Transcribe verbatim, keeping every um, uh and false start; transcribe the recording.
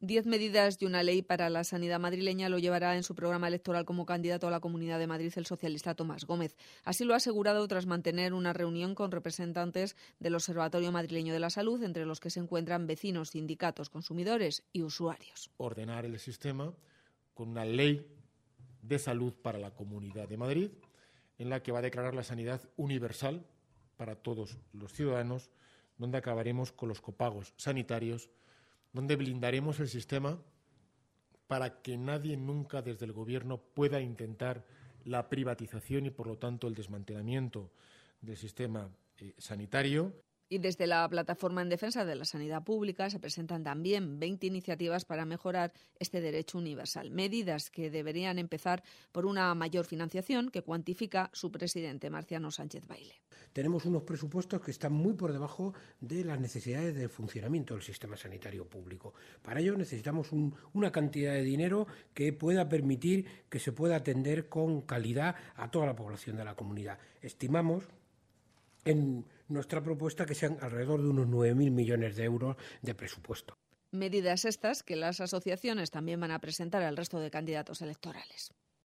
Diez medidas y una ley para la sanidad madrileña lo llevará en su programa electoral como candidato a la Comunidad de Madrid el socialista Tomás Gómez. Así lo ha asegurado tras mantener una reunión con representantes del Observatorio Madrileño de la Salud, entre los que se encuentran vecinos, sindicatos, consumidores y usuarios. Ordenar el sistema con una ley de salud para la Comunidad de Madrid, en la que va a declarar la sanidad universal para todos los ciudadanos, donde acabaremos con los copagos sanitarios, donde blindaremos el sistema para que nadie nunca desde el Gobierno pueda intentar la privatización y, por lo tanto, el desmantelamiento del sistema eh, sanitario. Y desde la Plataforma en Defensa de la Sanidad Pública se presentan también veinte iniciativas para mejorar este derecho universal. Medidas que deberían empezar por una mayor financiación que cuantifica su presidente, Marciano Sánchez Baile. Tenemos unos presupuestos que están muy por debajo de las necesidades de funcionamiento del sistema sanitario público. Para ello necesitamos un, una cantidad de dinero que pueda permitir que se pueda atender con calidad a toda la población de la comunidad. Estimamos en nuestra propuesta que sean alrededor de unos nueve mil millones de euros de presupuesto. Medidas estas que las asociaciones también van a presentar al resto de candidatos electorales.